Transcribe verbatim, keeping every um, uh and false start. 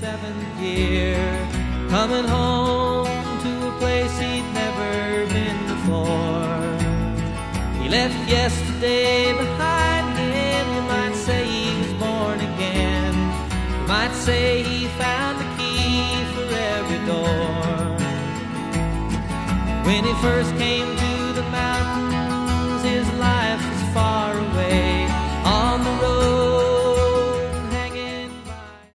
seventh year, coming home to a place he'd never been before. He left yesterday behind him. You might say he was born again. You might say he found the key for every door. When he first came